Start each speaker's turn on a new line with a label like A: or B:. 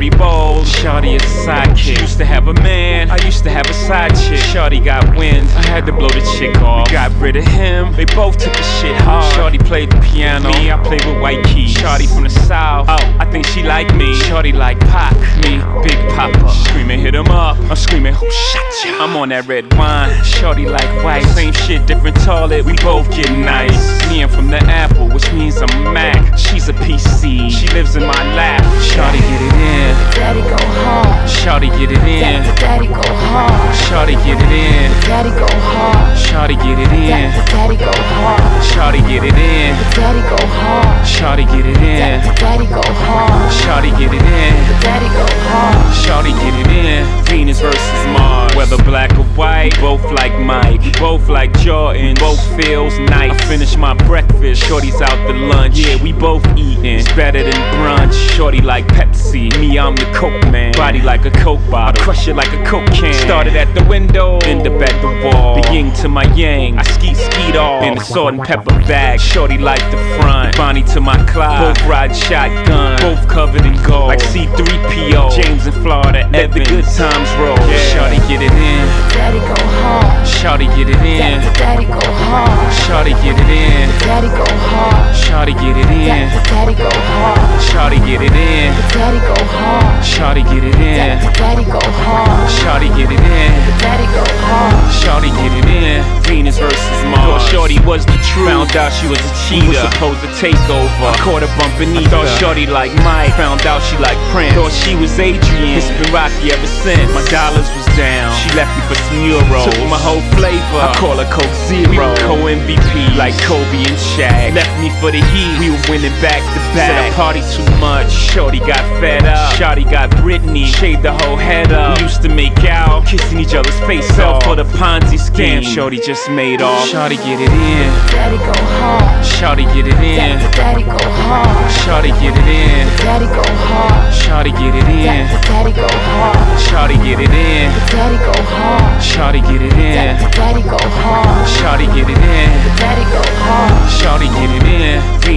A: very bold. Shawty is a sidekick. She used to have a man, I used to have a side chick. Shawty got wind, I had to blow the chick off. Got rid of him, they both took the shit hard. Shawty played the piano, me, I played with white keys. Shawty from the south, oh, I think she like me. Shawty like Pac, me, Big Papa. Screaming, hit him up, I'm screaming, who shot ya? I'm on that red wine, Shawty like white. Same shit, different toilet, we both get nice. Me, I'm from the Apple, which means I'm a Mac. She's a PC, she lives in my lap. Shawty get it in,
B: Daddy go hard.
A: Shawty get it in,
B: Daddy go hard.
A: Shawty get it in,
B: Daddy go hard.
A: Shawty get it in,
B: Daddy go hard.
A: Shawty get it in,
B: Daddy go hard.
A: Shawty get it in,
B: Daddy go hard.
A: Shawty get it in,
B: Daddy go hard.
A: Shawty get it in. Venus versus Mars, whether black or white, both like Mike, both like Jordan, both feels nice. I finish my breakfast, Shorty's out to lunch. Yeah, we both eating, it's better than brunch. Shorty like Pepsi, me I'm the Coke man. Body like a Coke bottle, crush it like a Coke can. Started at the window, end up at the wall. The yin to my yang, I skeet off in a salt and pepper bag. Shorty like the front, Bonnie to my Clyde. Both ride shotgun, both covered in gold, like C3PO. James in Florida, let the good times roll. Yeah. Shawty get it in,
B: Daddy go hard.
A: Shawty get it in,
B: Daddy go hard.
A: Shawty get it in,
B: Daddy go hard.
A: Shawty get it in,
B: Daddy go hard.
A: Shawty get it in,
B: Daddy go hard.
A: Shawty get it in,
B: Daddy go hard.
A: Shawty get it in,
B: Daddy go hard.
A: Shawty get it in. Venus versus Mars. Thought Shorty was the truth, found out she was a cheater. We was supposed to take over, I caught her bumping either. Thought Shorty like Mike, found out she like Prince. Thought she was Adrian, it's been rocky ever since. My dollars was down, she left me for some euros. Took my whole flavor, I call her Coke Zero. We were co-MVP like Kobe and Shaq. Left me for the Heat, we were winning back to back. Said I party too much, Shorty got fed up. Shorty got Britney, shaved the whole head up. We used to make out, kissing each other's face off. For the Ponzi scheme, Shorty just made off. Shorty get it in,
B: Daddy go hard.
A: Shorty get it in,
B: Daddy go hard.
A: Shorty get it in,
B: Daddy go hard.
A: Shorty get it in,
B: Daddy go hard.
A: Shorty get it in,
B: Daddy go hard.
A: Shorty get it in,
B: Daddy go hard.
A: Shorty get it in,
B: Daddy go hard.
A: Shorty get it in.